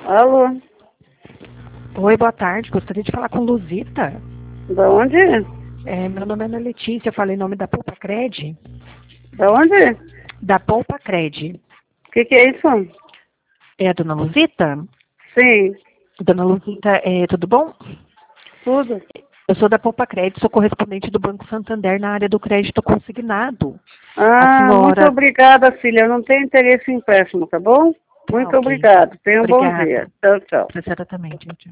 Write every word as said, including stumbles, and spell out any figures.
Alô? Oi, boa tarde. Gostaria de falar com Luzita. Da onde? É, meu nome é Ana Letícia. Eu falei em nome da Poupa Cred. Da onde? Da Poupa Cred. O que, que é isso? É a dona Luzita? Sim, Dona Luzita, é, tudo bom? tudo. Eu sou da Poupa Cred, sou correspondente do Banco Santander na área do crédito consignado. A Ah, muito senhora... obrigada, filha. Eu não tenho interesse em empréstimo, tá bom? Ah, Muito ok. obrigado. Tenha um bom Obrigada. dia. Tchau, tchau. Para a senhora também, gente.